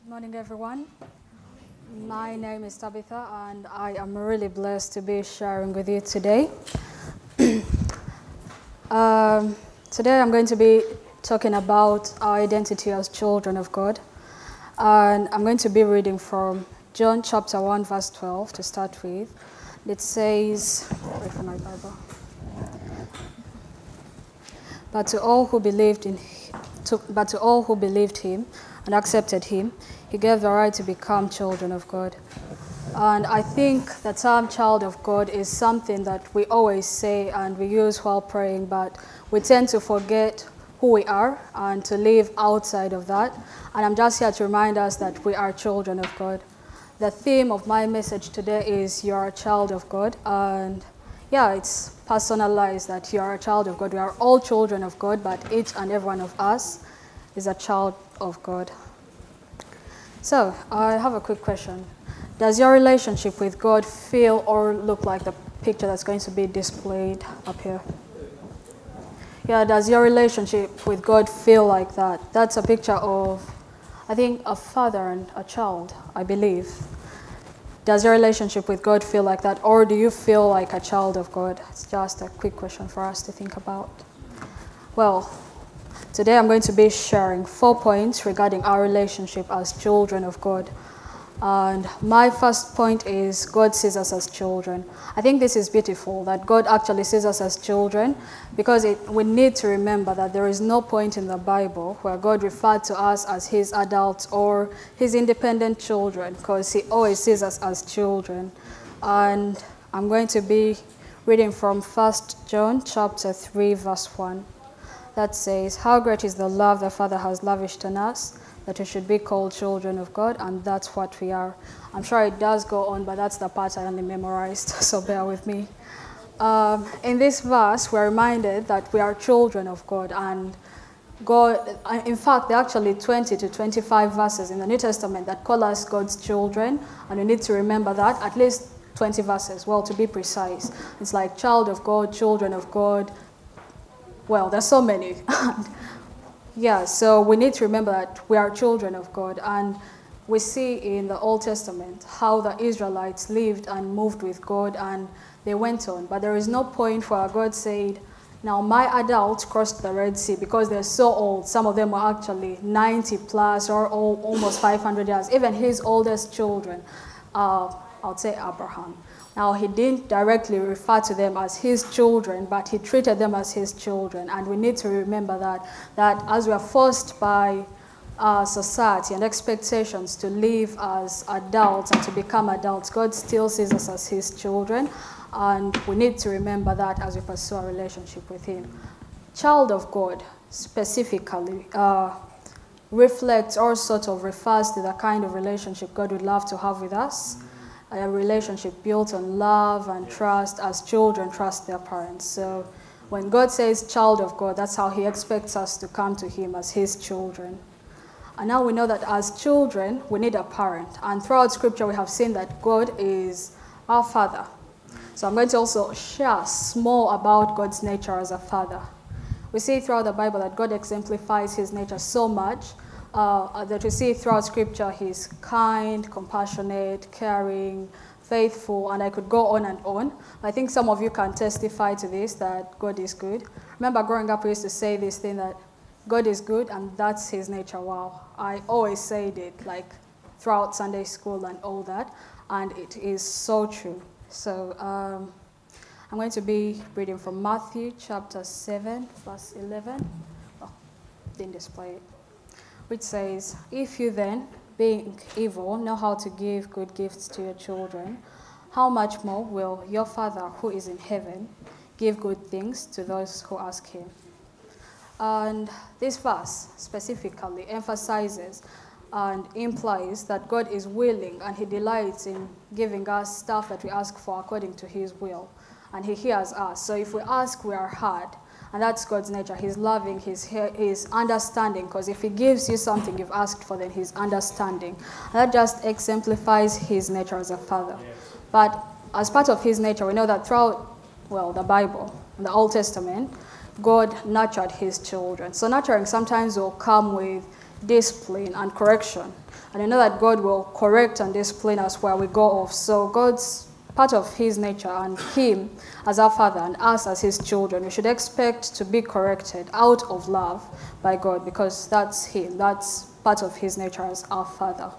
Good morning, everyone. My name is Tabitha, and I am really blessed to be sharing with you today. Um, Today, I'm going to be talking about our identity as children of God, and I'm going to be reading from John chapter 1, verse 12 to start with. It says, wait for my Bible. But to all who believed him and accepted him, he gave the right to become children of God. And I think the term child of God is something that we always say and we use while praying, but we tend to forget who we are and to live outside of that. And I'm just here to remind us that we are children of God. The theme of my message today is you're a child of God. And yeah, it's personalized that you are a child of God. We are all children of God, but each and every one of us is a child of God. So, I have a quick question. Does your relationship with God feel or look like the picture that's going to be displayed up here? Yeah, does your relationship with God feel like that? That's a picture of, I think, a father and a child, I believe. Does your relationship with God feel like that, or do you feel like a child of God? It's just a quick question for us to think about. Well, today I'm going to be sharing 4 points regarding our relationship as children of God. And my first point is God sees us as children. I think this is beautiful, that God actually sees us as children, because we need to remember that there is no point in the Bible where God referred to us as his adults or his independent children, because he always sees us as children. And I'm going to be reading from 1 John chapter 3, verse 1. That says, "How great is the love the Father has lavished on us, that we should be called children of God," and that's what we are. I'm sure it does go on, but that's the part I only memorized, so bear with me. In this verse, we're reminded that we are children of God, and God, in fact, there are actually 20 to 25 verses in the New Testament that call us God's children, and we need to remember that, at least 20 verses, well, to be precise. It's like child of God, children of God. Well, there's so many. Yeah, so we need to remember that we are children of God. And we see in the Old Testament how the Israelites lived and moved with God, and they went on. But there is no point where God said, now my adults crossed the Red Sea, because they're so old. Some of them are actually 90 plus or almost 500 years. Even his oldest children, I'll say Abraham. Now, he didn't directly refer to them as his children, but he treated them as his children. And we need to remember that as we are forced by society and expectations to live as adults and to become adults, God still sees us as his children. And we need to remember that as we pursue our relationship with him. Child of God, specifically, reflects or sort of refers to the kind of relationship God would love to have with us. A relationship built on love and trust, as children trust their parents. So when God says child of God, that's how he expects us to come to him, as his children. And now we know that as children, we need a parent. And throughout Scripture, we have seen that God is our Father. So I'm going to also share small about God's nature as a father. We see throughout the Bible that God exemplifies his nature so much that we see throughout Scripture he's kind, compassionate, caring, faithful, and I could go on and on. I think some of you can testify to this, that God is good. Remember growing up, we used to say this thing that God is good and that's his nature. Wow. I always said it, like throughout Sunday school and all that, and it is so true. So I'm going to be reading from Matthew chapter 7, verse 11. Oh, didn't display it. Which says, "If you then, being evil, know how to give good gifts to your children, how much more will your Father who is in heaven give good things to those who ask him?" And this verse specifically emphasizes and implies that God is willing and he delights in giving us stuff that we ask for according to his will. And he hears us. So if we ask, we are heard. And that's God's nature. He's loving, he's understanding, because if he gives you something you've asked for, then he's understanding. And that just exemplifies his nature as a father. Yes. But as part of his nature, we know that throughout, the Bible, the Old Testament, God nurtured his children. So nurturing sometimes will come with discipline and correction. And I know that God will correct and discipline us where we go off. So God's part of his nature, and him as our father and us as his children, we should expect to be corrected out of love by God, because that's him. That's part of his nature as our father.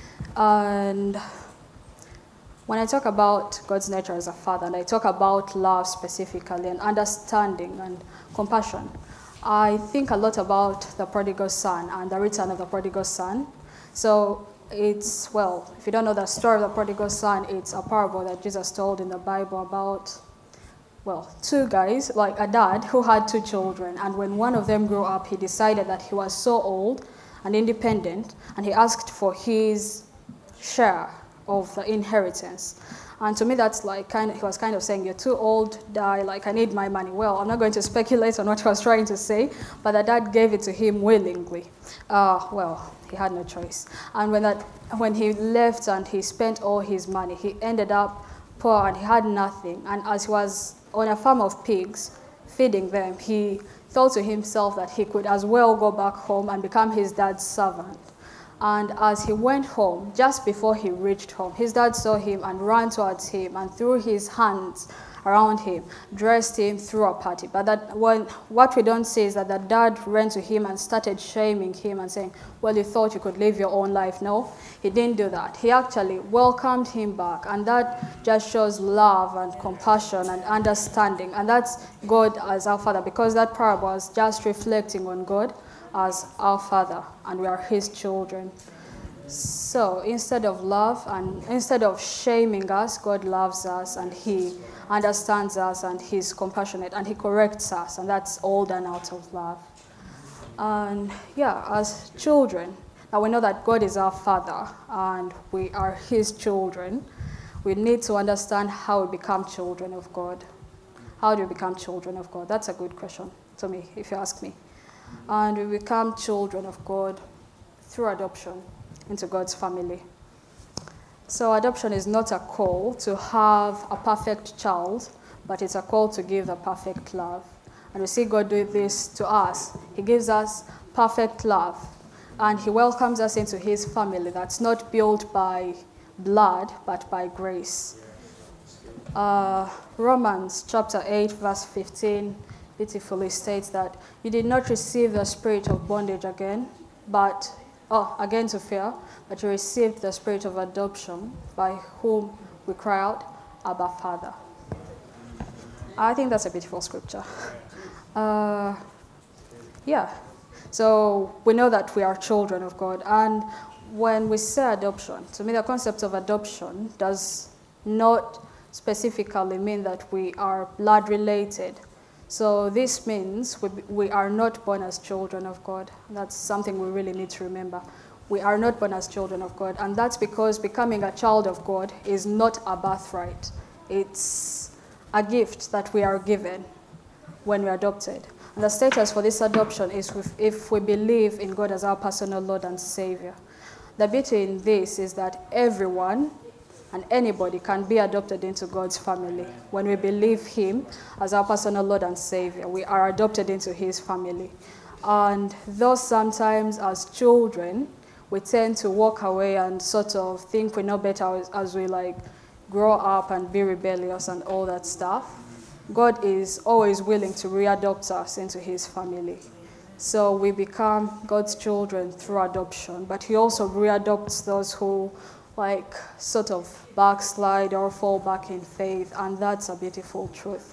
And when I talk about God's nature as a father, and I talk about love specifically, and understanding and compassion, I think a lot about the prodigal son and the return of the prodigal son. So it's, well, if you don't know the story of the prodigal son, it's a parable that Jesus told in the Bible about, well, two guys, like a dad who had two children. And when one of them grew up, he decided that he was so old and independent, and he asked for his share of the inheritance. And to me, that's like he was kind of saying, you're too old, die, like I need my money. Well, I'm not going to speculate on what he was trying to say, but the dad gave it to him willingly. Well, he had no choice. And when he left and he spent all his money, he ended up poor and he had nothing. And as he was on a farm of pigs, feeding them, he thought to himself that he could as well go back home and become his dad's servant. And as he went home, just before he reached home, his dad saw him and ran towards him and threw his hands around him, dressed him, threw a party. But what we don't see is that the dad ran to him and started shaming him and saying, well, you thought you could live your own life. No, he didn't do that. He actually welcomed him back. And that just shows love and compassion and understanding. And that's God as our father, because that parable was just reflecting on God as our father, and we are his children. So instead of love and instead of shaming us, God loves us and he understands us and he's compassionate and he corrects us, and that's all done out of love. And yeah, as children, now we know that God is our father and we are his children. We need to understand how we become children of God. How do we become children of God? That's a good question to me, if you ask me. And we become children of God through adoption into God's family. So adoption is not a call to have a perfect child, but it's a call to give the perfect love. And we see God do this to us. He gives us perfect love, and he welcomes us into his family that's not built by blood, but by grace. Romans chapter 8, verse 15 beautifully states that you did not receive the spirit of bondage again to fear, but you received the spirit of adoption, by whom we cry out, Abba, Father. I think that's a beautiful scripture. So we know that we are children of God, and when we say adoption, to me the concept of adoption does not specifically mean that we are blood related. So this means we are not born as children of God. That's something we really need to remember. We are not born as children of God, and that's because becoming a child of God is not a birthright. It's a gift that we are given when we're adopted. And the status for this adoption is if we believe in God as our personal Lord and Savior. The beauty in this is that everyone and anybody can be adopted into God's family. When we believe him as our personal Lord and Savior, we are adopted into his family. And though sometimes as children, we tend to walk away and sort of think we know better as we grow up and be rebellious and all that stuff, God is always willing to readopt us into his family. So we become God's children through adoption, but he also readopts those who sort of backslide or fall back in faith, and that's a beautiful truth.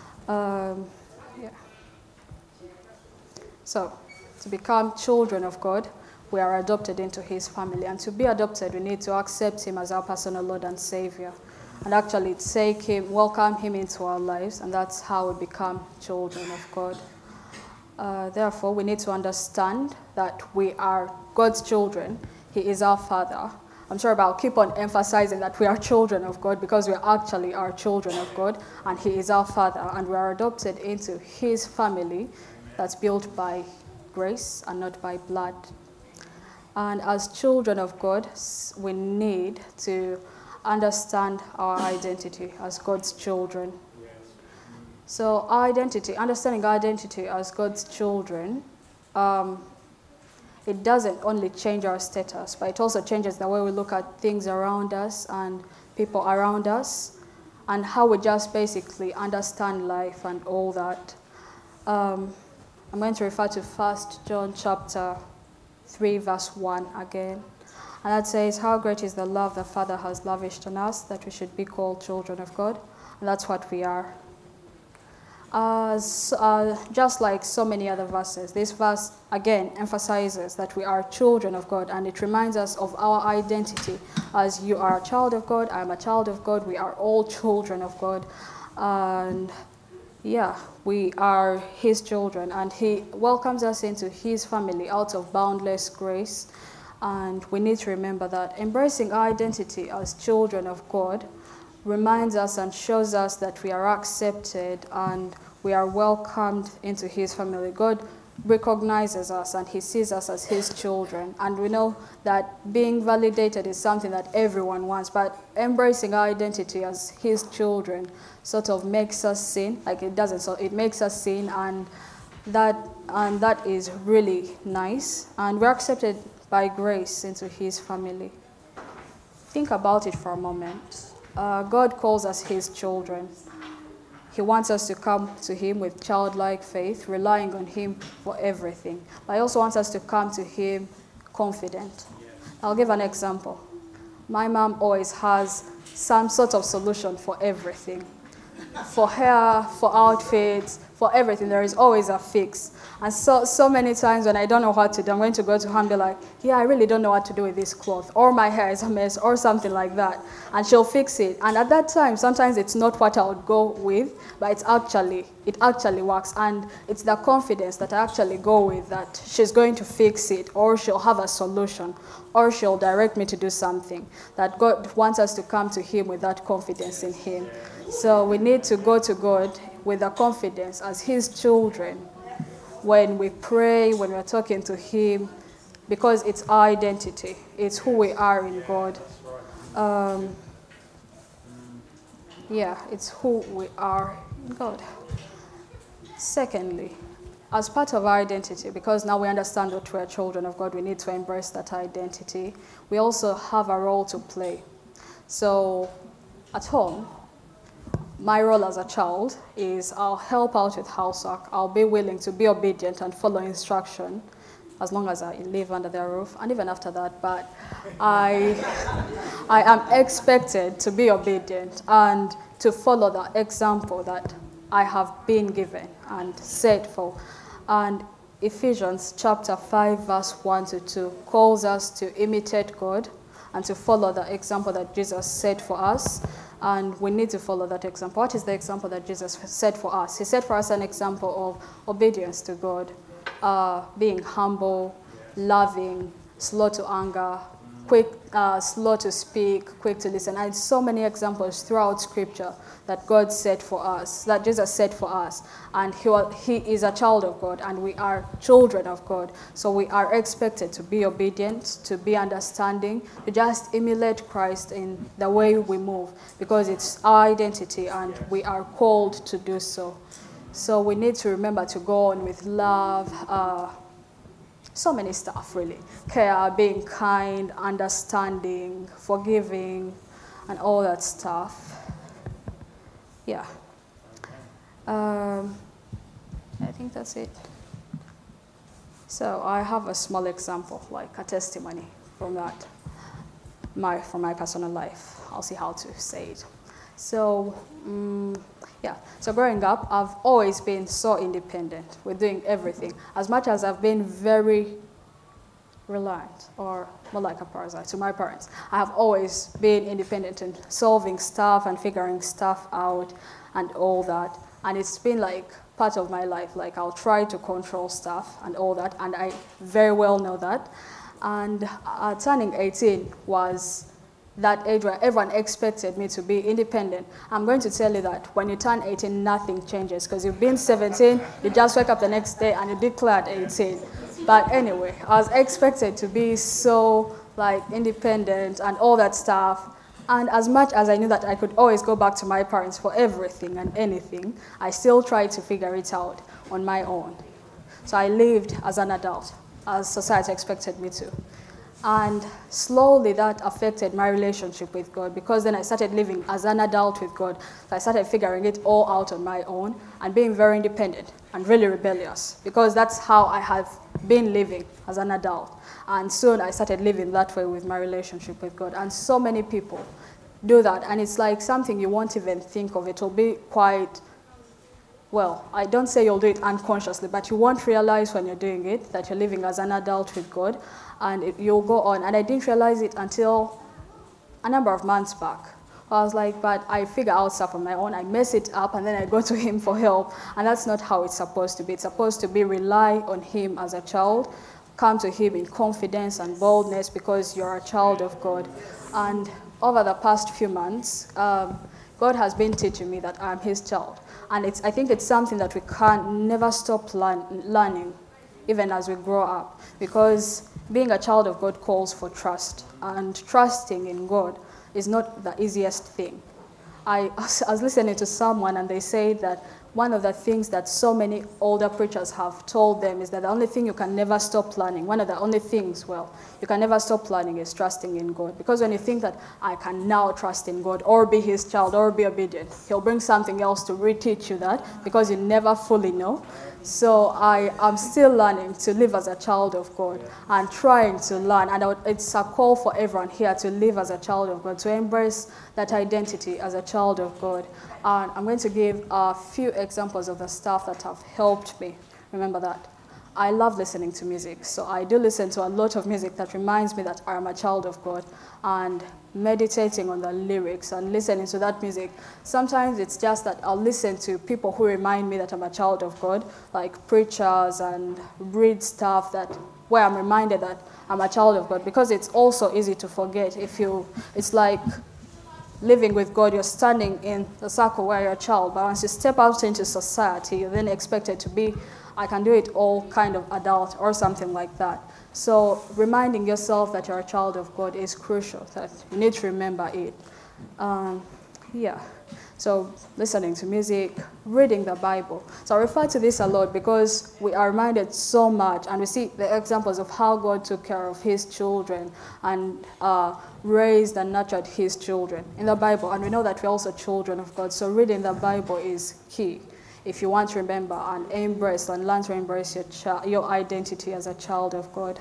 So to become children of God, we are adopted into his family, and to be adopted, we need to accept him as our personal Lord and Savior, and actually take him, welcome him into our lives, and that's how we become children of God. Therefore, we need to understand that we are God's children. He is our Father. I'm sorry, but I'll keep on emphasizing that we are children of God, because we actually are children of God, and he is our Father, and we are adopted into his family that's built by grace and not by blood. And as children of God, we need to understand our identity as God's children. So our identity, understanding our identity as God's children, it doesn't only change our status, but it also changes the way we look at things around us and people around us, and how we just basically understand life and all that. I'm going to refer to 1 John chapter 3, verse 1 again. And that says, how great is the love the Father has lavished on us, that we should be called children of God. And that's what we are. Just like so many other verses, this verse again emphasizes that we are children of God, and it reminds us of our identity as you are a child of God, I am a child of God, we are all children of God. And yeah, we are his children, and he welcomes us into his family out of boundless grace. And we need to remember that embracing our identity as children of God reminds us and shows us that we are accepted and we are welcomed into his family. God recognizes us and he sees us as his children. And we know that being validated is something that everyone wants, but embracing our identity as his children sort of makes us sin. Like it doesn't, so it makes us sin, and that is really nice. And we're accepted by grace into his family. Think about it for a moment. God calls us his children. He wants us to come to him with childlike faith, relying on him for everything. But he also wants us to come to him confident. I'll give an example. My mom always has some sort of solution for everything. For hair, for outfits, for everything, there is always a fix. And so many times when I don't know what to do, I'm going to go to her and be like, yeah, I really don't know what to do with this cloth, or my hair is a mess, or something like that. And she'll fix it. And at that time, sometimes it's not what I would go with, but it actually works. And it's the confidence that I actually go with, that she's going to fix it, or she'll have a solution, or she'll direct me to do something. That God wants us to come to him with that confidence in him. So we need to go to God with the confidence as his children when we pray, when we're talking to him, because it's our identity. It's who we are in God. It's who we are in God. Secondly, as part of our identity, because now we understand that we're children of God, we need to embrace that identity. We also have a role to play. So at home, my role as a child is I'll help out with housework. I'll be willing to be obedient and follow instruction as long as I live under their roof, and even after that. But I am expected to be obedient and to follow the example that I have been given and set for. And Ephesians chapter 5, verse 1 to 2 calls us to imitate God and to follow the example that Jesus set for us. And we need to follow that example. What is the example that Jesus set for us? He set for us an example of obedience to God, being humble, loving, slow to anger, quick, slow to speak, quick to listen. And so many examples throughout Scripture that God set for us, that Jesus set for us. And he is a child of God, and we are children of God. So we are expected to be obedient, to be understanding, to just emulate Christ in the way we move, because it's our identity and we are called to do so. So we need to remember to go on with love, so many stuff really. Care, being kind, understanding, forgiving, and all that stuff. Yeah. I think that's it. So I have a small example, like a testimony from that, from my personal life. I'll see how to say it. So, so growing up, I've always been so independent with doing everything. As much as I've been very reliant, or more like a parasite, to my parents, I have always been independent in solving stuff and figuring stuff out and all that. And it's been like part of my life. Like I'll try to control stuff and all that, and I very well know that. And turning 18 was that age where everyone expected me to be independent. I'm going to tell you that when you turn 18, nothing changes, because you've been 17, you just wake up the next day and you declared 18. But anyway, I was expected to be so like independent and all that stuff. And as much as I knew that I could always go back to my parents for everything and anything, I still tried to figure it out on my own. So I lived as an adult. as society expected me to. And slowly that affected my relationship with God, because then I started living as an adult with God. So I started figuring it all out on my own and being very independent and really rebellious, because that's how I have been living as an adult. And soon I started living that way with my relationship with God. And so many people do that, and it's like something you won't even think of. It will be quite, well, I don't say you'll do it unconsciously, but you won't realize when you're doing it that you're living as an adult with God, and you'll go on. And I didn't realize it until a number of months back. I was like, but I figure out stuff on my own, I mess it up, and then I go to him for help. And that's not how it's supposed to be. It's supposed to be rely on him as a child, come to him in confidence and boldness because you're a child of God. And over the past few months, God has been teaching me that I'm his child. And I think it's something that we can never stop learning, even as we grow up. Because being a child of God calls for trust. And trusting in God is not the easiest thing. I was listening to someone, and they say that one of the things that so many older preachers have told them is that the only thing you can never stop learning, one of the only things, you can never stop learning is trusting in God. Because when you think that I can now trust in God or be his child or be obedient, he'll bring something else to reteach you that, because you never fully know. So I am still learning to live as a child of God and trying to learn. And it's a call for everyone here to live as a child of God, to embrace that identity as a child of God. And I'm going to give a few examples of the stuff that have helped me remember that. I love listening to music, so I do listen to a lot of music that reminds me that I'm a child of God, and meditating on the lyrics and listening to that music. Sometimes it's just that I'll listen to people who remind me that I'm a child of God, like preachers, and read stuff where I'm reminded that I'm a child of God, because it's also easy to forget. It's like living with God, you're standing in the circle where you're a child, but once you step out into society, you're then expected to be, I can do it all, kind of adult or something like that. So reminding yourself that you're a child of God is crucial, that you need to remember it. So listening to music, reading the Bible. So I refer to this a lot because we are reminded so much, and we see the examples of how God took care of his children and raised and nurtured his children in the Bible. And we know that we're also children of God. So reading the Bible is key if you want to remember and embrace and learn to embrace your identity as a child of God.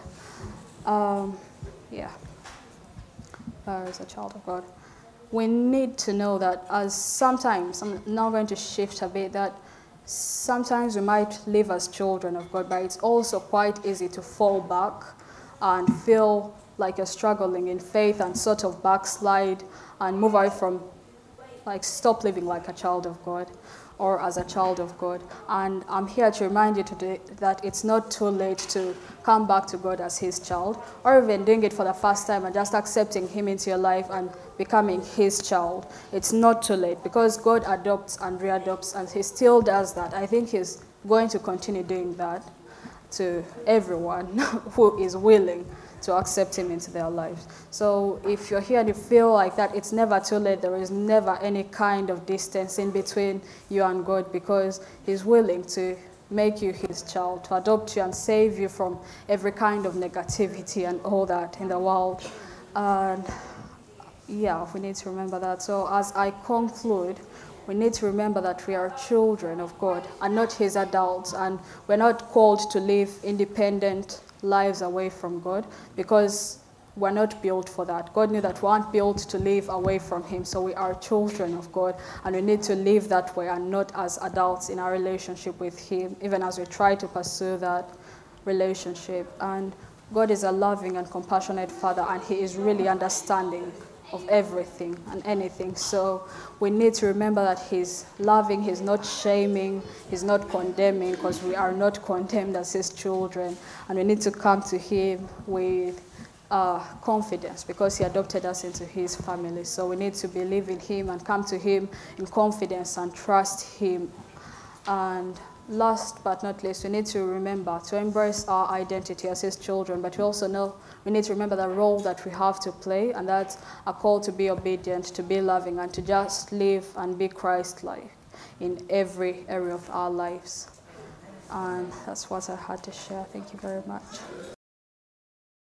As a child of God. We need to know that as sometimes, I'm now going to shift a bit, that sometimes we might live as children of God, but it's also quite easy to fall back and feel like you're struggling in faith and sort of backslide and move away from, stop living like a child of God or as a child of God. And I'm here to remind you today that it's not too late to come back to God as his child, or even doing it for the first time and just accepting him into your life and becoming his child. It's not too late, because God adopts and readopts, and he still does that. I think he's going to continue doing that to everyone who is willing to accept him into their lives. So if you're here and you feel like that, it's never too late. There is never any kind of distance in between you and God, because he's willing to make you his child, to adopt you and save you from every kind of negativity and all that in the world. And we need to remember that. So as I conclude, we need to remember that we are children of God and not his adults, and we're not called to live independent lives away from God, because we're not built for that. God knew that we aren't built to live away from him, so we are children of God, and we need to live that way and not as adults in our relationship with him, even as we try to pursue that relationship. And God is a loving and compassionate Father, and he is really understanding of everything and anything. So we need to remember that he's loving, he's not shaming, he's not condemning, because we are not condemned as his children. And we need to come to him with confidence, because he adopted us into his family. So we need to believe in him and come to him in confidence and trust him. And last but not least, we need to remember to embrace our identity as his children, but we also know we need to remember the role that we have to play, and that's a call to be obedient, to be loving, and to just live and be Christ-like in every area of our lives. And that's what I had to share. Thank you very much.